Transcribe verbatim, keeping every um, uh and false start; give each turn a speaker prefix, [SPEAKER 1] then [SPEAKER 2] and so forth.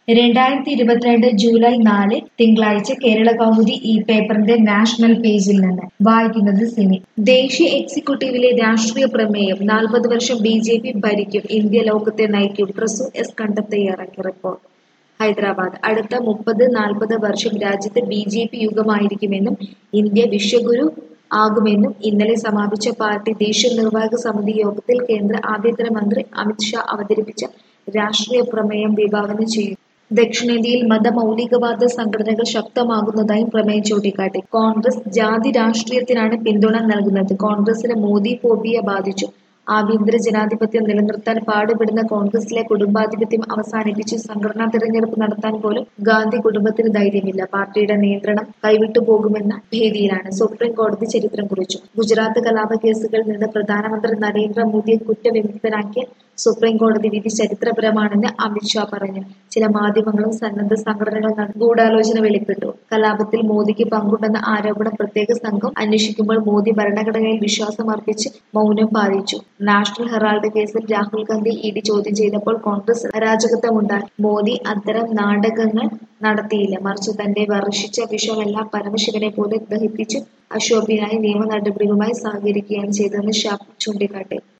[SPEAKER 1] രണ്ടായിരത്തി ഇരുപത്തിരണ്ട് ജൂലൈ നാല് തിങ്കളാഴ്ച കേരള കൗമുദി ഈ പേപ്പറിന്റെ നാഷണൽ പേജിൽ നിന്ന് വായിക്കുന്നത് സിനി. ദേശീയ എക്സിക്യൂട്ടീവിലെ രാഷ്ട്രീയ പ്രമേയം നാൽപ്പത് വർഷം ബി ജെ പി ഭരിക്കും, ഇന്ത്യ ലോകത്തെ നയിക്കും. പ്രസൂൺ എസ് കണ്ടത്ത് തയ്യാറാക്കിയ റിപ്പോർട്ട്. ഹൈദരാബാദ്. അടുത്ത മുപ്പത് നാൽപ്പത് വർഷം രാജ്യത്ത് ബി ജെ പി യുഗമായിരിക്കുമെന്നും ഇന്ത്യ വിശ്വഗുരു ആകുമെന്നും ഇന്നലെ സമാപിച്ച പാർട്ടി ദേശീയ നിർവാഹക സമിതി യോഗത്തിൽ കേന്ദ്ര ആഭ്യന്തര മന്ത്രി അമിത് ഷാ അവതരിപ്പിച്ച രാഷ്ട്രീയ പ്രമേയം വിഭാവനം ചെയ്തു. ദക്ഷിണേന്ത്യയിൽ മതമൗലികവാദ സംഘടനകൾ ശക്തമാകുന്നതായും പ്രമേയം ചൂണ്ടിക്കാട്ടി. കോൺഗ്രസ് ജാതി രാഷ്ട്രീയത്തിനാണ് പിന്തുണ നൽകുന്നത്. കോൺഗ്രസിന് മോദി ഫോബിയ ബാധിച്ചു. ആഭ്യന്തര ജനാധിപത്യം നിലനിർത്താൻ പാടുപെടുന്ന കോൺഗ്രസിലെ കുടുംബാധിപത്യം അവസാനിപ്പിച്ച് സംഘടനാ തിരഞ്ഞെടുപ്പ് നടത്താൻ പോലും ഗാന്ധി കുടുംബത്തിന് ധൈര്യമില്ല. പാർട്ടിയുടെ നിയന്ത്രണം കൈവിട്ടു പോകുമെന്ന ഭീതിയിലാണ്. സുപ്രീം കോടതി ചരിത്രം കുറിച്ചു. ഗുജറാത്ത് കലാപ കേസുകളിൽ നിന്ന് പ്രധാനമന്ത്രി നരേന്ദ്രമോദിയെ കുറ്റവിമുക്തനാക്കിയ സുപ്രീം കോടതി വിധി ചരിത്രപരമാണെന്ന് അമിത് ഷാ പറഞ്ഞു. ചില മാധ്യമങ്ങളും സന്നദ്ധ സംഘടനകളും ഗൂഢാലോചന വെളിപ്പെട്ടു. കലാപത്തിൽ മോദിക്ക് പങ്കുണ്ടെന്ന ആരോപണം പ്രത്യേക സംഘം അന്വേഷിക്കുമ്പോൾ മോദി ഭരണഘടനയിൽ വിശ്വാസമർപ്പിച്ച് മൗനം പാലിച്ചു. നാഷണൽ ഹെറാൾഡ് കേസിൽ രാഹുൽ ഗാന്ധി ഇ ഡി ചോദ്യം ചെയ്തപ്പോൾ കോൺഗ്രസ് അരാജകത്വമുണ്ടാക്കി. മോദി അത്തരം നാടകങ്ങൾ നടത്തിയില്ല, മറിച്ച് തന്റെ വർഷിച്ച വിഷമെല്ലാം പരമശിവനെ പോലെ ദഹിപ്പിച്ച് അശോഭ്യനായി നിയമ നടപടികളുമായി സഹകരിക്കുകയാണ് ചെയ്തതെന്ന് ഷാ ചൂണ്ടിക്കാട്ടി.